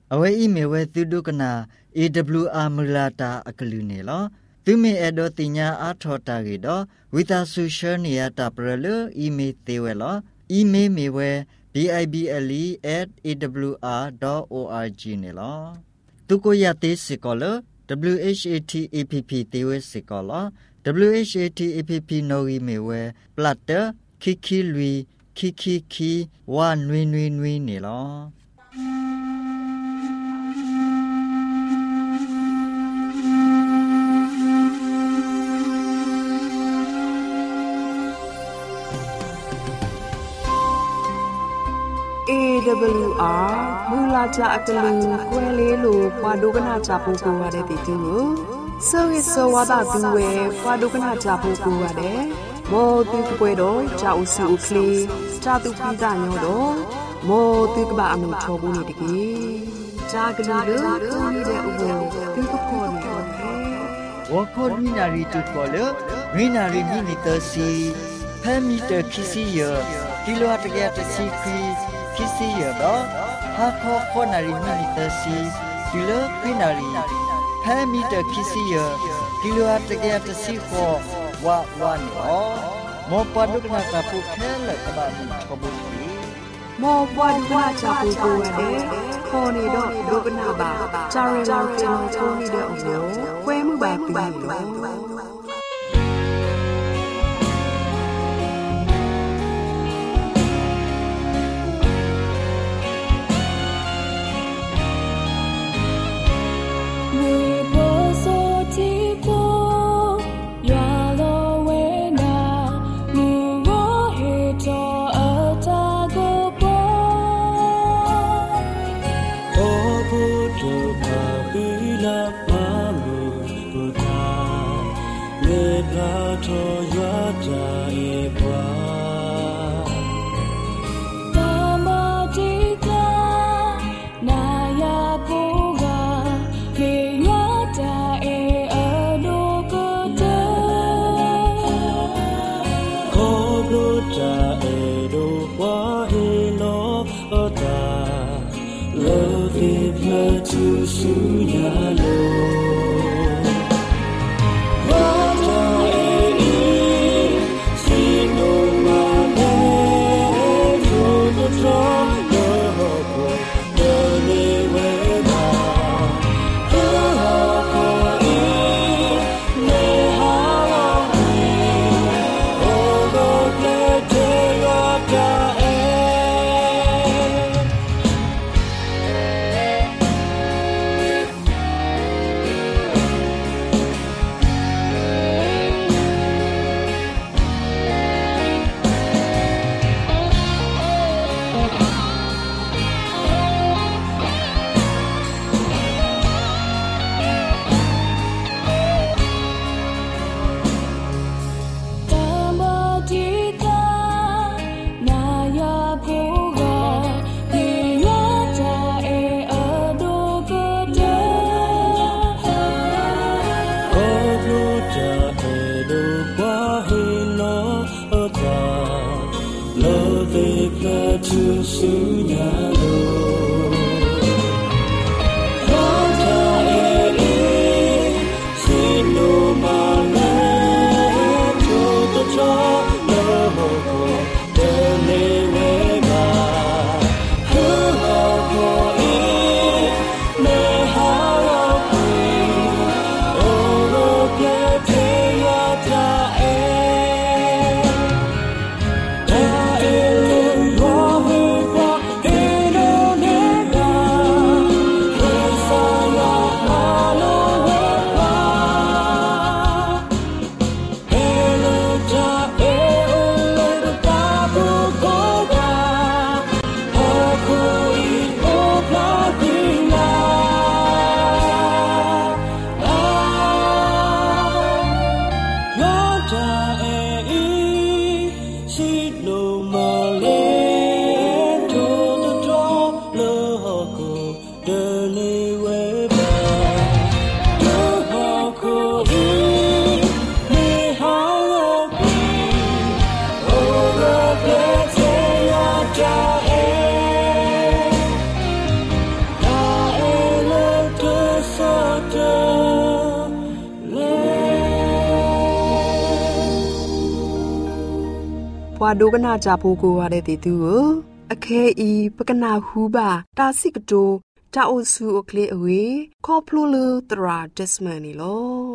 အဝဲဤမေဝဲသူဒုကနာ AWR မလာတာအကလူနေလောသူမေအဒိုတင်ညာအာထောတာကေတော့ဝီတာဆူရှယ်နီယာတာပရလူအီမေသေးဝဲလောအီမေမေဝဲ bible@awr.org နေလောသူကိုရသေးစကောလ WHATAPP သေးဝဲစကောလ WHATAPP နိုဂီမေဝဲပလတ်တခိခိလူခိခိခိဝါနွေနွေနွေနေလော AWR မူလာကြအတလူကွဲလေးလိုပွာဒုကနာကြပို့ကိုရတဲ့တီတူကိုစောရစောဝါဒသူဝဲပွာဒုကနာကြပို့ကိုရတယ်မောတူကွဲတော့ကြောက်စုခလီစာတူပိကညောတော့မောတူကဘာအမှုထောဘူးနေတကြီးဂျာဂလူတို့တူနေတဲ့ဥပ္ပေတူကခေါ်နေတော့ဝခေါ်မိနာရီတူခေါ်လေမိနာရီမိနီတစီဖမ်းမီတခီစီယကီလိုအတကရတစီခီခီစီယတော့ဟာခေါ်နာရီမိနီတစီကီလိုခိနာရီဖမ်းမီတခီစီယကီလိုအတကရတစီခေါ်ဝါနီအောမောပဒုကနာကပုခဲလကဘာမီထဘုတီမောပွားဒုကနာချပူကိုရတယ်ခေါ်နေတော့ဒုကနာပါဂျာရီလာကျောင်းချုံးနေတဲ့အမျိုးခွဲမှုပါပြီးတော့အပွားဒုကနာကြဖို့ကိုရတဲ့တီတူကိုအခဲဤပကနာဟူပါတာစိကတိုတာအိုဆူအကလေးအဝေးခေါပလိုလူတရာဒက်စမန်နီလော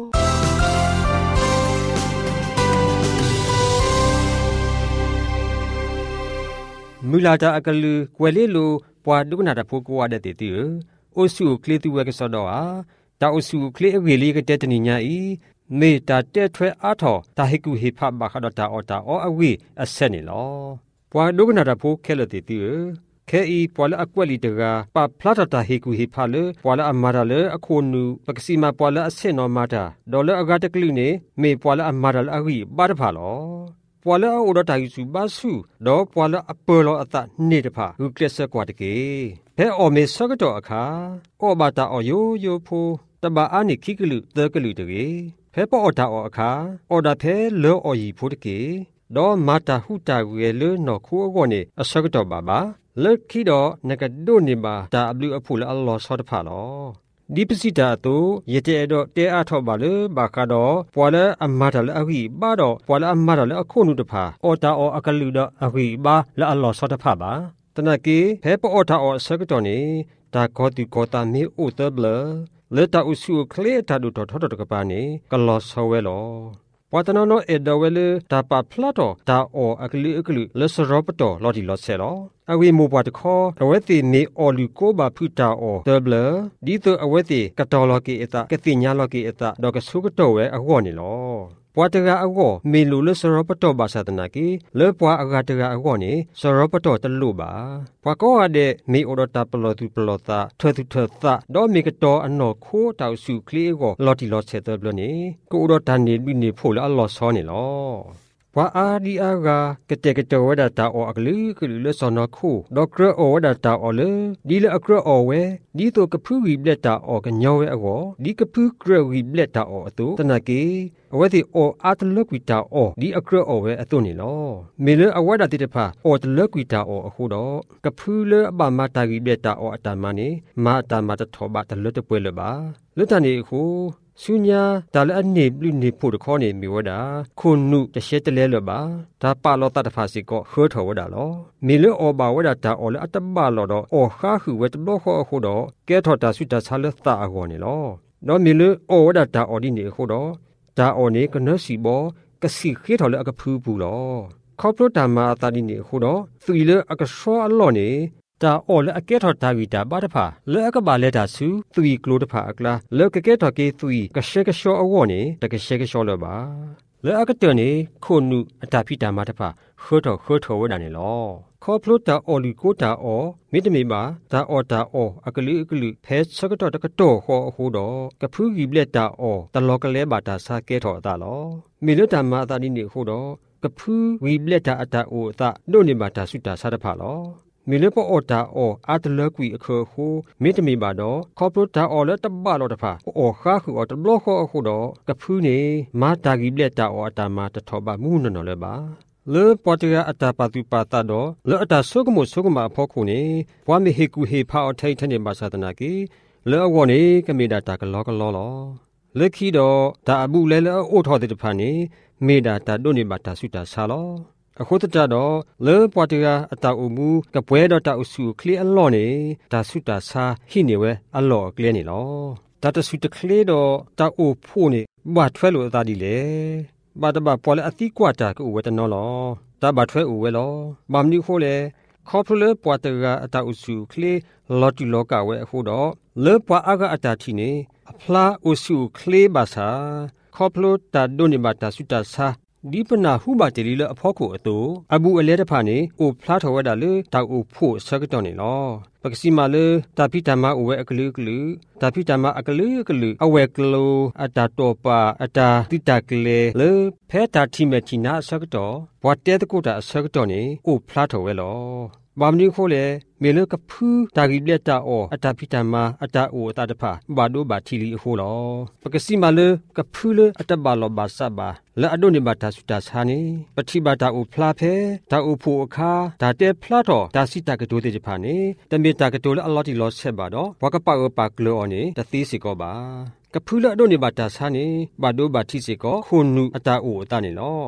မူလာတာအကလူကွယ်လေးလိုပွာဒုကနာတာဖို့ကိုရတဲ့တီအိုဆူကလေးတူဝဲကစောတော့ဟာတာအိုဆူကလေးအဝေးလေးကတဲ့တနီညာဤမေတာတဲ့ထွဲအားထော်တာဟိကူဟိဖဘခဒတာအော်တာအော်အဝေးအဆက်နေလောပွာဒုကနာတာဖို့ခဲလတီခဲဤပွာလအကွက်လီတကပဖလာတာဟေကူဟေဖာလေပွာလအမာရလေအခုနုပကစီမာပွာလအစင်နောမာတာဒေါ်လာအဂတ်ကလီနေမေပွာလအမာရလအဂီဘာတဖာလောပွာလအိုဒတာယူစုဘာစုဒေါ်ပွာလအပလောအတနေတဖာဟုကလဆက်ကွာတကေဖဲအော်မေဆကတော့အခါအော်ဘာတာအော်ယိုဖိုတဘာအာနိခိကလူသကလူတကေဖဲပေါ်အော်တာအော်အခါအော်ဒါဖဲလောအော်ယီဖိုတကေဒေါ်မာတာဟုတာဝဲလေနော်ခိုးအော်နေအဆကတော့ဘာလက်ခိတော့နကဒိုနေပါတာအဘလူအဖူလအလောဆောတဖာလောဒီပစီတာတို့ရတဲ့တော့တဲအားထော့ပါလေဘာကတော့ပွာလအမတာလအခိဘာတော့ပွာလအမတာလအခုနုတဖာအော်တာအော်အကလူတော့အခိဘာလအလောဆောတဖာပါတနကေဖဲပေါ်တာအော်ဆကတော့နေတာကောတူကောတာမေအိုတဘလလက်တာဥစုခလေတာတို့ထော့တကပါနေကလောဆောဝဲလောပွာတနောနောအေဒဝဲလေတာပါဖလာတော့တာအော်အကလူလက်စရောပတော်လော်ဒီလော်ဆဲလောအဝေမိုပွားတခေါ်အဝဲတိမေအော်လူကိုဘာဖူတာအော်ဒဘလဒီတိုအဝဲတိကတော်လော်ကီအတာကတိညာလော်ကီအတာဒေါကဆုကတော်ဝဲအကောနေလောပွာတကအကောမေလူလက်စရောပတော်ဘာသာတနာကီလေပွာအဂတကအကောနေစရောပတော်တလူပါပွာကောရတဲ့မေအော်ဒတာပလောသူပလောတာထွဲသူထွဲတာဒေါမေကတော်အနော်ခိုးတောက်စုကလေးကိုလော်တီလော်ဆဲတဘလနေကိုအော်ဒတာနေပြီးနေဖို့လားအလော်ဆောနေလောဘွာအာဒီအာဂါကတဲ့ကတော်ဝဒတာအော်အကလူကလူလဆောနခုဒေါကရအော်ဝဒတာအော်လေဒီလအခရအော်ဝဲဒီတိုကဖူးဝီဘလက်တာအော်ကညောဝဲအောဒီကဖူးကရဝီဘလက်တာအော်အတူတနကေအဝဲဒီအော်အတလကွီတာအော်ဒီအခရအော်ဝဲအတူနေလောမေလအဝဒတိတဖာအော်တလကွီတာအော်အခုတော့ကဖူးလအပမတာဂီဘလက်တာအော်အတမနေမာတာမတထောဘတလတပွဲလပါလွတ်တနေအခုဆုညာဒါလည်းအနေပြနေဖို့တခေါနေမိဝဒါခုနုတရှဲတလဲလပါဒါပါလောတတဖာစီကိုခေါ်ထော်ဝဒါလောမေလအောဘာဝဒါတာအော်လအတဘလောတော့အော်ခါခုဝတဘောခေါ်ခုတော့ကဲထော်တာဆုတာဆာလတာအကောနေလောတော့မေလအော်ဝဒါတာအော်ဒီနေခုတော့ဒါအော်နေကနစီဘောကစီခေထော်လအကဖူးဘူးလောခေါပလိုတာမာတာဒီနေခုတော့သူလအကဆောအလောနေတာအော်လအကဲထော်တာဂီတာဘာတဖာလဲအကဘာလဲတာစုသူီကလိုတဖာအကလာလဲကကဲထော်ကေသူီကရှေကရှောအဝေါ်နေတကရှေကရှောလပါလဲအကတနေခုနုအတာဖိတာမတဖာခေါ်ထော်ဝဒနေလောခေါပလိုတာအော်လီကိုတာအော်မိတမီမာဒါအော်တာအော်အကလူဖဲစကတော့တကတော့ဟောအခုတော့ကဖူးကြီးဘလက်တာအော်တလောကလဲဘာတာစာကဲထော်တာလောမိလတာမအတာဒီနေခုတော့ကဖူးဝီဘလက်တာအတာအိုအတာဒိုနေမာတာဆုတာစားတဖာလောမေလပေါ်အော်တာအော်အတလကွီအခခုမိတမီပါတော့ခေါပလိုတာအော်လက်တဘလောတဖာအော်ခါခုအော်တဘလောခေါ်အခုတော့ကဖူးနေမာတာဂီဘလက်တာအော်အတာမာတထောပါမှုနော်လဲပါလေပေါ်တရအတာပါတူပါတာတော့လေအတာဆုကမိုဆုကမအဖို့ခုနေဘွားမေဟေကူဟေဖာအထိုင်ထနေပါသာတနာကီလေအဝေါ်နေကမေတာတာကလောလောလက်ခီတော့ဒါအဘူးလဲအိုထော်တဲ့တဖာနေမေတာတာတို့နေပါတာဆုတာဆာလောအခုတတော့လေပွားတရအတာအမှုကပွဲတော့တာအစုကလီအလောနေဒါဆုတာဆာဟိနေဝဲအလောကလနေလောဒါတဆုတကလေးတော့တာအိုဖို့နေဘာထွဲလို့အသာဒီလေဘာတဘပေါ်လေအတိကွာတာကိုဝဲတနော်လောဒါဘာထွဲဦးဝဲလောဘာမနီခိုးလေခေါပလေပွားတရအတာအစုကလီလော်တီလောကဝဲအခုတော့လေပွားအကအတာတီနေအဖလားအစုကလီဘာသာခေါပလိုတာဒိုနေဘာတာဆုတာဆာဒီပနာဟုဘာတေလီလအဖို့ကိုအတူအဘူအလဲတဖာနေအိုဖလားထော်ဝဲတာလေတောက်အိုဖို့ဆကတော့နေလောပကစီမာလေတာပိတမအဝဲအကလူတာပိတမအကလူအဝဲကလိုအတာတော့ပါအတာတိတကလေလေဖဲတာတိမချီနာဆကတော့ဘွာတဲတကုတာဆကတော့နေအိုဖလားထော်ဝဲလောဘာမနီခိုးလေမေလကဖူးတာဂီလက်တာအောအတာဖိတမအတာအိုအတာတဖာဘာဒိုဘာတီလီအခိုးလောပကစီမာလေကဖူးလေအတဘာလောဘာဆဘာလဲအဒိုနေဘာတာဆူတာဆာနေပတိဘာတာအိုဖလာဖဲတာအိုဖိုအခါဒါတဲဖလာတော့ဒါစီတာကတိုးတဲ့ဖာနေတမေတာကတိုးလေအလော်တီလောဆက်ဘာတော့ဘဝကပါအပါကလောနေတသီးစီကောပါကဖူးလေအဒိုနေဘာတာဆာနေဘာဒိုဘာတီစီကောခုနုအတာအိုအတာနေလော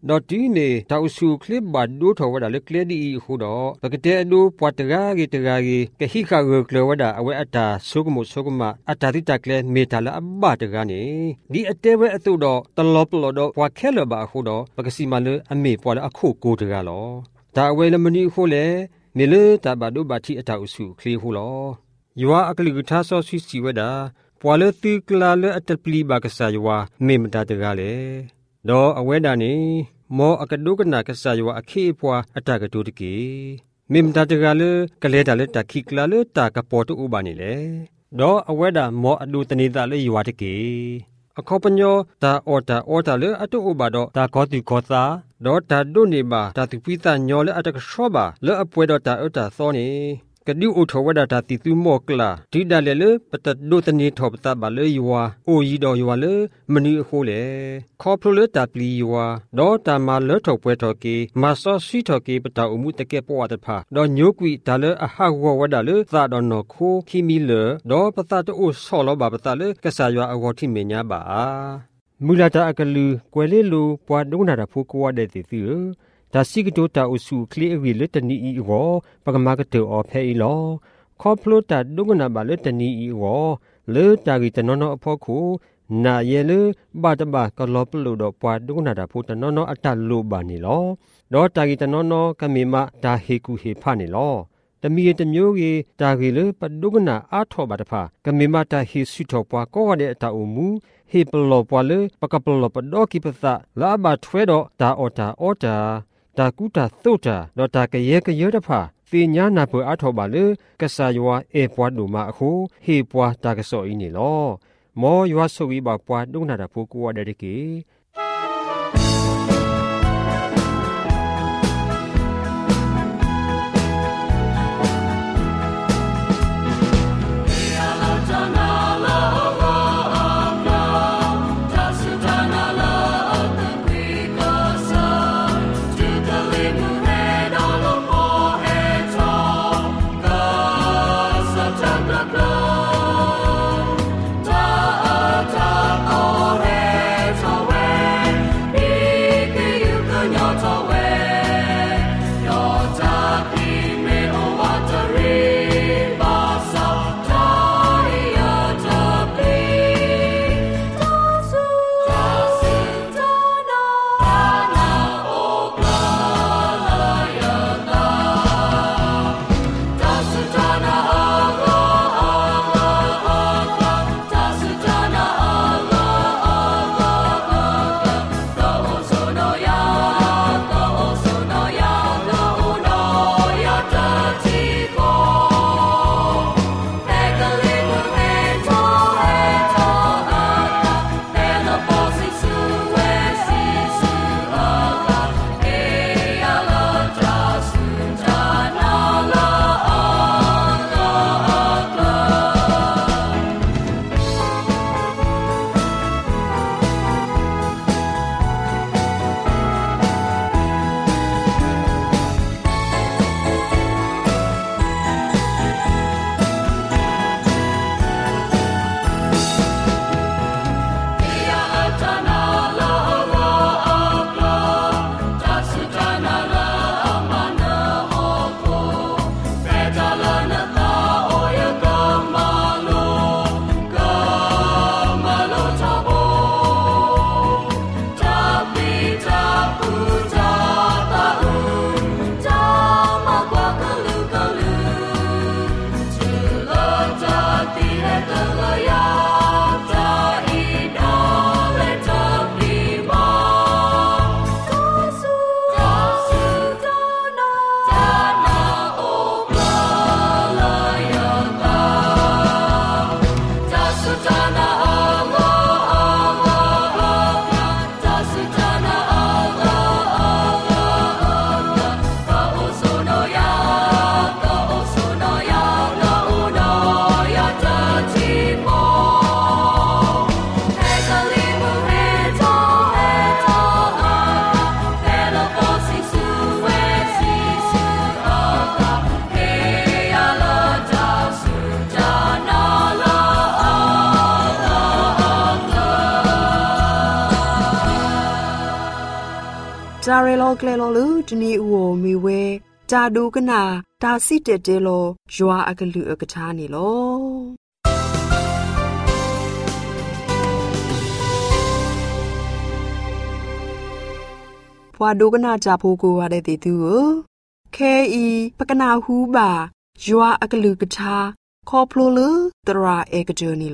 ดอตีเนตาอุสูคลิปบาดดูทวดาเลเคลดีฮูดอปกเตดูปวดตรากีกะฮิคาเกลวดาอเวอัตาสุกมุสุกมะอัตาติตาเคลเมตาลอบาตกานีดีอเตเวอตุดอตลอปลอดปวดเคลบาฮูดอปกสิมาเลอเมปวดอะคูโกตกาลอตาเวลมณีฮูเลเมเลตาบาดูบาติอตาอุสูคลีฮูลอยัวอักลิกทาซอซิสิเวดาปวเลติกลาเลอัตปลีบากษายัวเมมตาตกาเลดออเวดานีမောအကဒုကနာကဆာယောအခေဖွာအတကတူတကေမိမတတကလေကလေတလေတခိကလာလေတာကပေါ်တူဘာနီလေဒေါ်အဝဲတာမောအဒုတနေတာလေယွာတကေအခောပညောတာအော်တာလေအတုဥဘာတော့တာကောတိကောသာဒေါ်တာဒုနေပါတာတိပိသညောလေအတကရှောပါလေအပွဲတော့တာအတာသောနေကဒုဥထဝဒတာတိသူမောကလာဒီဒါလေလေပတဒုတနေထောပတာဘာလေယွာအိုယီတော်ယွာလေမနီအခိုးလေခေါပလိုလေတာပလီယွာဒေါ်တာမာလေထောပွဲထောကေမာဆောစီထောကေပတာအမှုတကေပွားတဖာဒေါ်ညိုကွီဒါလေအဟဝဝဒလေသာတော်နော်ခိုခီမီလေဒေါ်ပတာတိုဆောလောဘာပတာလေကဆာယွာအဝတိမေညာပါမူလာတာအကလူကွယ်လေးလူပွားဒုနာတာဖိုးကွာတဲ့တီတီဒါစီကတိုတာအစုကလီအဝီလတနီဤဝပကမကတောအဖဲဤလောခေါပလိုတာဒုကနာပါလတနီဤဝလေတာဂီတနောနောအဖို့ခုနာယေလေဘာတဘာကလောပလိုတော့ပွားဒုကနာတာဖို့တနောနောအတလိုပါနေလောတော့တာဂီတနောနောကမေမဒါဟေကူဟေဖနေလောတမီတမျိုးကြီးတာဂီလေပဒုကနာအာထောပါတဖာကမေမတာဟေဆွထောပွားကောရတဲ့အတာအမှုဟေပလောပွားလေပကပလောပဒေါကိပသလာဘာထွဲတော့ဒါအော်တာတာကုတာသုတာဒေါ်တာကရဲကရဲတဖာသေညာနာဖွအထောပါလေကဆာယွာအေပွားဒူမာအခုဟေပွားတာကစောအင်းနေလောမောယွာဆိုဝီပါပွားဒုနာတာဖိုးကိုရတဲ့ကေเจาเรโลเกลโลลูจนีอโวมีเวจาดูกนาตาซิเตเตโลยัวอักลือกะทานี่โลพวาดูกนาจาพูกูวาเดติตูเคอีปะกนาฮูบายัวอักลือกะทาคอพลูลืตราเอกเจนี่โล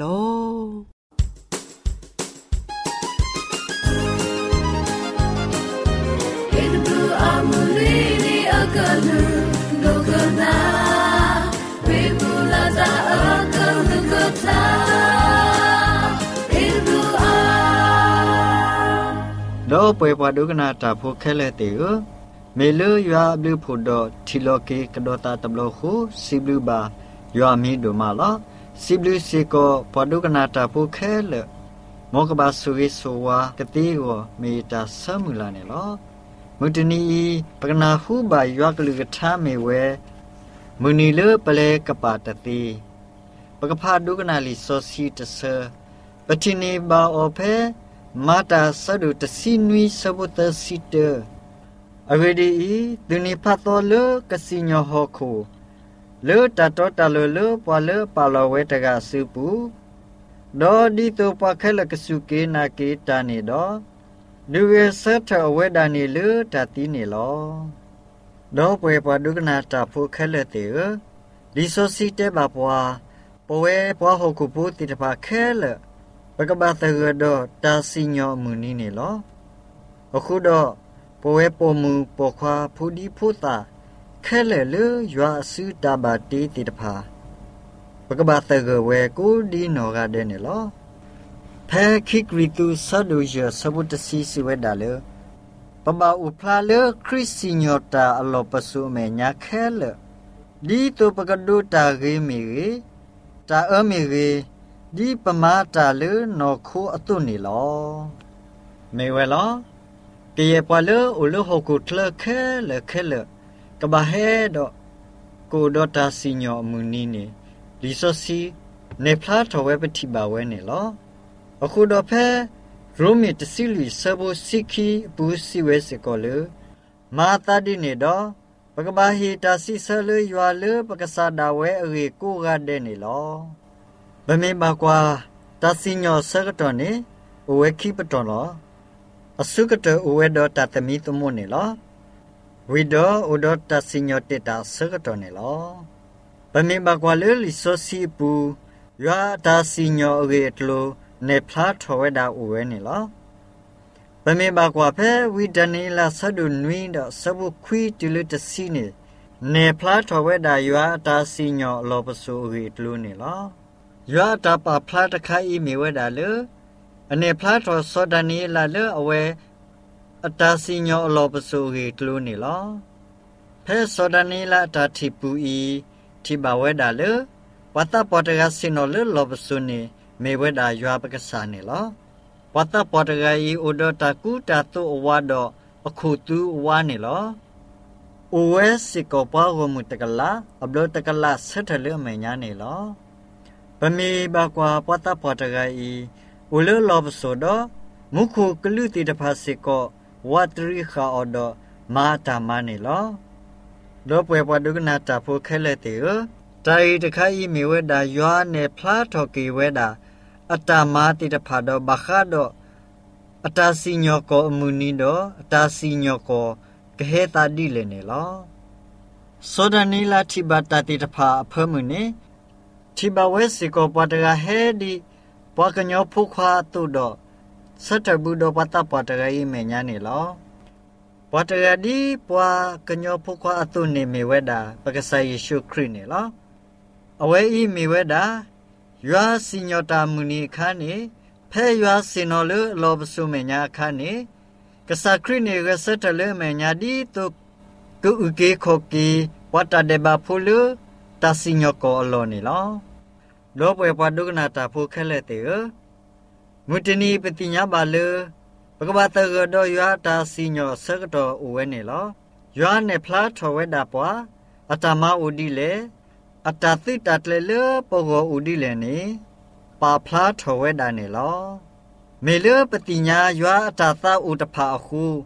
โดปวยปาดุกนาตาผู้แค่เลติเอเมลือยาบลือผู้ดอทิโลเกกดอตาตบโลคูซิบลือบายามีดูมาละซิบลือสิโกปาดุกนาตาผู้แค่เลมกบาสุริสวากติโกเมตาสมุลาเนละมุตนีปกนาหูบายากลือกทาเมเวมุนีเลเปเลกปาตติปกพาดุกนาลิโซซีตเซปทินีบาโอเพมาตาสะดุตสินวิสบุตสิเตอเวดีตุนิพัตโตเลกสิญโฮโคเลตตตาเลปวเลปาลเวตกาสุปูดอดิโตปะเคลกสุเกนาเกตานีดอดูเวเซทอเวดานีเลตาตินีลอดอปวยปาดุกนาตาผู้เคลเตอลิโซซิเตบาปวาปเวปวโฮคุปูติตปาเคลปกบาตะเกดอตาสิญอมุนีนีลอအခုတော့ပဝဲပေါ်မူပေါ်ခွာဖူဒီဖူတာခဲလေလေရွာစုတာဘာတီတိတဖာပကဘာတကဝဲကိုဒီနော်ကတဲ့နေလောဖဲခိကရီတူဆဒူရဆဘုတစီစီဝဲဒါလေပပဥဖလာလေခရစ်စီညောတာအလောပဆုမေညာခဲလေဒီတုပကဒုတာဂေမီရီတာအမီရီဒီပမာတာလေနော်ခိုအတုနေလောမေဝဲလောเปียปวาเลอุลหกุทเลเคเลเคเลกบะเฮดกูดอตาสิญอมุนีเนลิโซซีเนพลาทเวปฏิบาเวเนลอအခုတော့ဖဲရိုမီတစီလီဆဘစိခိဘူစီဝဲစကောလေမာတာဒီနေတော့ပကဘာဟီတာစီဆလေယွာလေပကဆာဒါဝဲအေကိုကတဲ့နေလောဗမေဘာကွာတစီညောဆကတော့နေဝဲခိပတော်လောအစုကတအဝဲတော်တသမီသမွနေလောဝိဒောဥဒောတစိညောတေတာစကတော်နေလောဗမေဘကွာလေလီဆိုစီပူရွာတစိညောအေတလိုနေဖလားထော်ဝဲတာဥဝဲနေလောဗမေဘကွာဖဲဝိဒနီလာဆဒုနွိဒဆဘုခွီတူလတစီနေဖလားထော်ဝဲတာရွာတစိညောလောပဆူအေတလိုနေလောရွာတပဖလားတခိုင်မီဝဲတာလေအနေဖလားတော်စောဒနီလာလေအဝဲအတာစီညောအလောပဆိုရီတလူနေလောဖဲစောဒနီလာတာတိပူဤတိဘဝဲဒါလေဝတ်တပေါ်တကစင်နော်လေလောပဆုနေမေဝဲဒါရွာပကစားနေလောဝတ်တပေါ်တကဤဥဒတာကူတာတုအဝါတော့အခုတူအဝါနေလောအိုဝဲစီကောပါဝမှုတကလာအဘလတကလာဆက်ထလေမညာနေလောပမေဘကွာဝတ်တပေါ်တကဤอุลลอบโซดมุขุกลุติตภาสิกวัตริขาอดมาตามานิลอโลปวยปดุกนาตาโพเคเลติไตตะไคอีมีเวดายัวเนพลาทอกีเวดาอัตมาติตภาดบาคาดอัตสิญโกอมุนิดอัตสิญโกกเฮตาดิเลเนลอโซดานิลาทิบาตติตภาอเพมุเนทิบาเวสิโกปตกะเฮดิปะกะญอพุควาตุดสัตบุดปะตะปะตะกะอิเมญานี่ลอปะตะกะดิปะกะญอพุควาอตุเนเมเวดาปะกะไซเยซูคริสต์นี่ลออเวอีเมเวดายัวสิญอตามุนีคานี่แพยัวสินอเลลอบสุเมญาคานี่กะสะคริสต์นี่กะสัตเลเมญาดิตุกุอุเกโคกีปะตะเดบาพุลุตาสิญอโกอโลนี่ลอโลปวยปดุกนาตาโพเคเลเตมุตนีปฏิญญาบาเลปกบาตะกดยัวตาสิญอสกตออุเวเนลอยัวเนพลาทอเวดาปวาอัตมาอุดิเลอัตติตัตเลเลปโกอุดิเลนีปาพลาทอเวดาเนลอเมเลปฏิญญายัวอัตตาอุตภาคู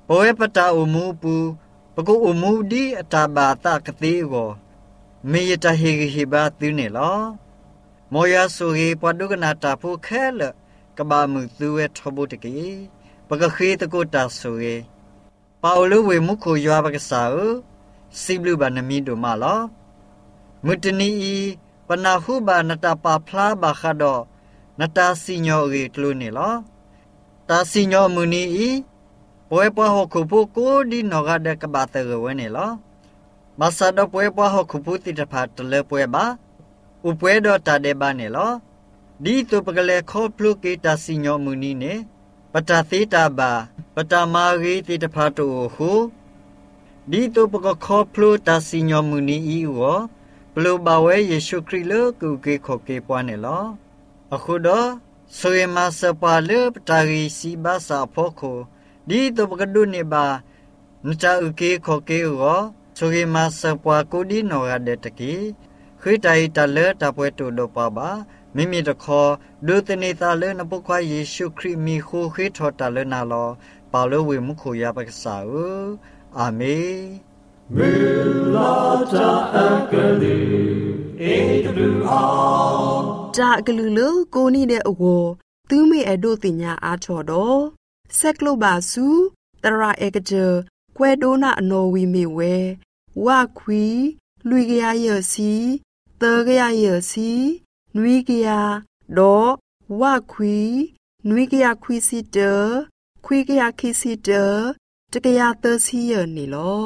โอเอปตาอุมูปูปกูอุมูดีอตาบาตากติโกเมยตาเฮฮิบาตุเนลอโมยาสุเฮปดุกนาตาผู้แค่ละกบามือตัวทบุตกีปกขีตกูตาสุเฮปาลูเวมุคุยาปกษาสิบลูบานมีดูมาลอมุตนีปนาหูบานตาปาพลาบาคาดอนตาสิญอเรตลุเนลอตาสิญอมุนีป่วยปะหกขุปุกูดีนอกาเดกบาเตเรเวเนลอมาซาดป่วยปะหกขุปุติตะพาตเลป่วยบาอุป่วยดอตาเดบาเนลอดีตุปกเลขอพลุกิตาสิญอมุนีเนปตาติตาบาปตามารีติตะพาตุหูดีตุปกขอพลุตาสิญอมุนีอีวอปลุบาเวเยซูคริโลกุเกขอเกปวาเนลออะคุดอสเวมาสปาเลปตาริสิบาสาพอโคดีตัวปกดูเนบานจาอุเกขอเกอสุเกมาสปวากูดีนอราเดตกีคือใจตาเลตาปวยตุโดปาบาไม่มีตะคอดูตเนตาเลนปุควาเยซูคริมีคูคิทอตาเลนาลอปาโลเวมุคุยาปักษาอาเมมุลาจาอักลือเอตรูอาจากลือเลกูนี่เดอโวตูเมอโดติญาอาชอดอเซกโลบาซูตราเอกเจแควโดนาอโนวีเมเววาควีลุยกยาเยซีเตกยาเยซีนุยกยาดอวาควีนุยกยาควีซิเตควีกยาคิซิเตตกยาเตซีเยนีลอ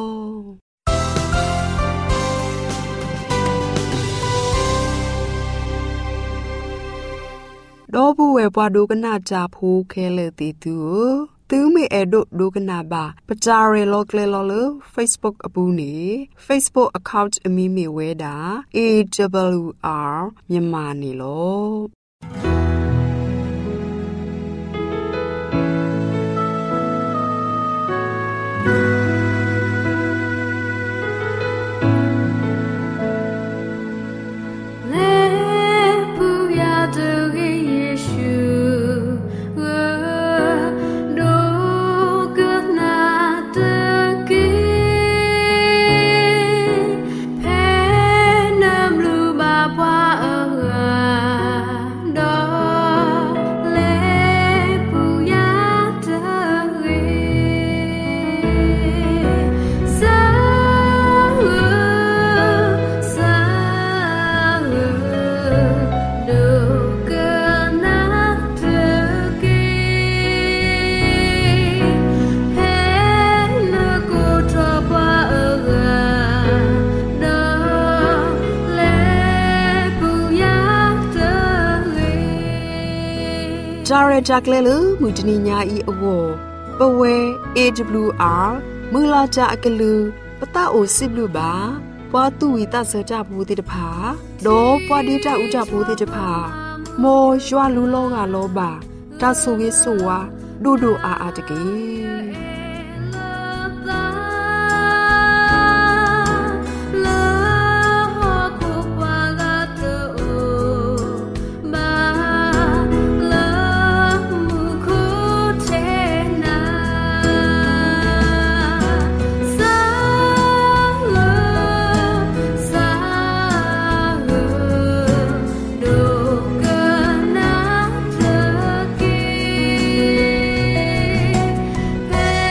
ดอบูเวปวาดูกนาจาพูเคเลติตูตูเมเอโดดูกนาบาปจาเรโลเคเลโล Facebook อปูนี Facebook account อมีเมเวดา AWR မြန်မာနေလောจาเรจากเลลมุจนิญาอีอโวปเว AWR มือลาจาอักลือปะตาโอสิบลูบาปวาตุวิตาเสจาบูติตภาโดปวาดีจาอุจาบูติตภาโมยัวลูโลกาโลบาตาสุเวสุวาดูดูอาตะกีเ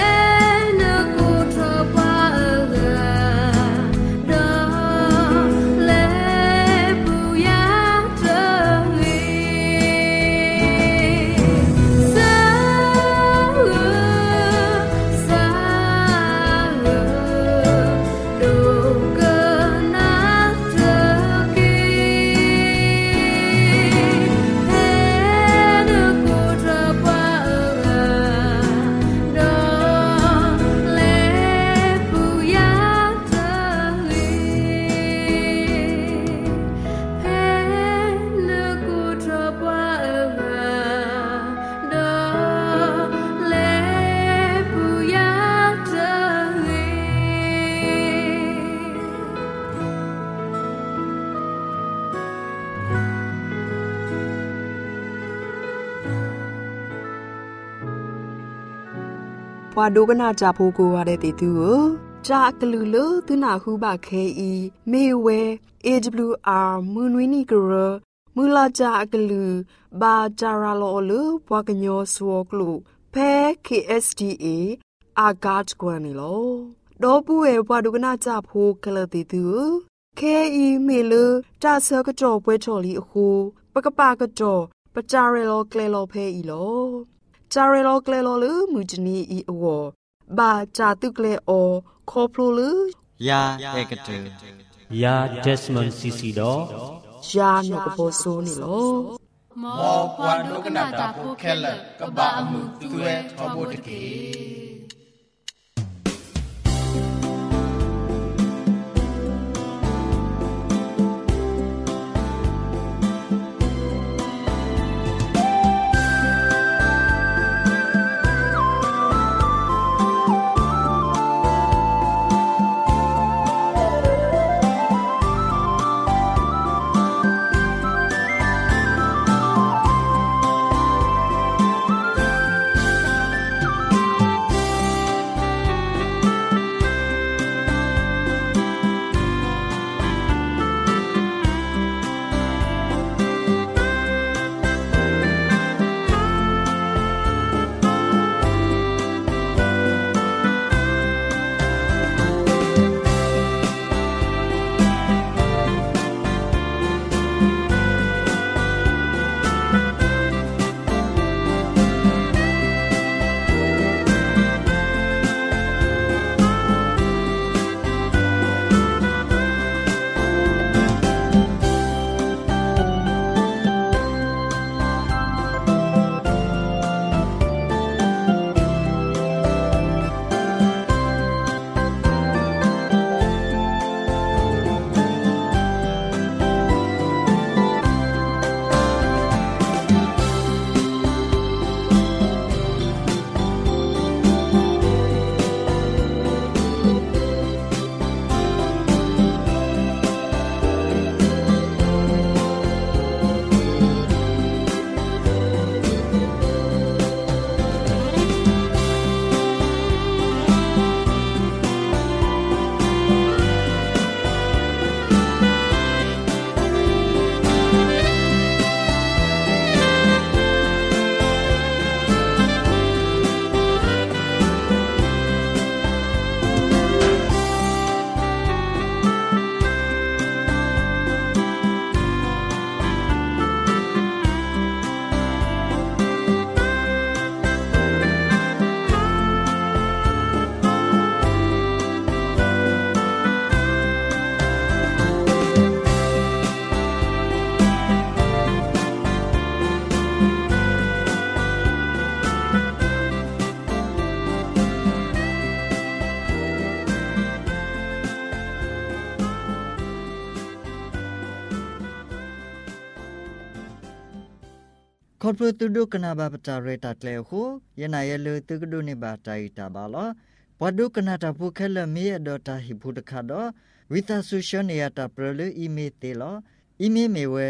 ပွားဒုကနာကြဖို့ကိုရတဲ့တီသူကိုဂျာကလူလိုသူနာဟုဘခဲဤမေဝဲ AWR မွန်ဝီနီကရမူလာဂျာကလူဘာဂျာရာလောလူပွားကညောဆောကလူဖဲ KSDA အာဂတ်ကွမ်နီလောဒေါ်ပူရဲ့ပွားဒုကနာကြဖို့ကလတီသူခဲဤမေလူတာဆကကြောပွဲချော်လီအခုပကပကကြောပကြရဲလောကလေလောဖဲဤလောจาเรโลเกลโลลือมูจนีอีอวบาจาตุเกลโอคอพลูลือยาเอกเตยาเดสมอนซีซีดอยานกโปโซนี่โลมอปวานุกนาตาโปเคลกบาอมุตุเวทอโบตเกคอร์ปตุดุกนาบาปจาเรตัดเลวคูยนายลือตุกดุนิบาใจตาบาลอปดุกนาตาภูเคลมีอดอตาหิพุตคาดอวิตาสุชเนียตาเปรลอีเมเตลออีเมเมเว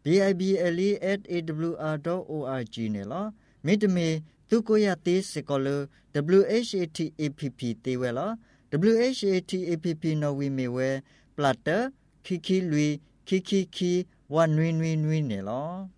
bible@awr.org เนลอมิดเมตุโกยาติสกอล WHATAPP เตเวลอ WHATAPP นวิเมเวปลัตเตอร์คิคิลุยคิคิคีวันวินวินวินเนลอ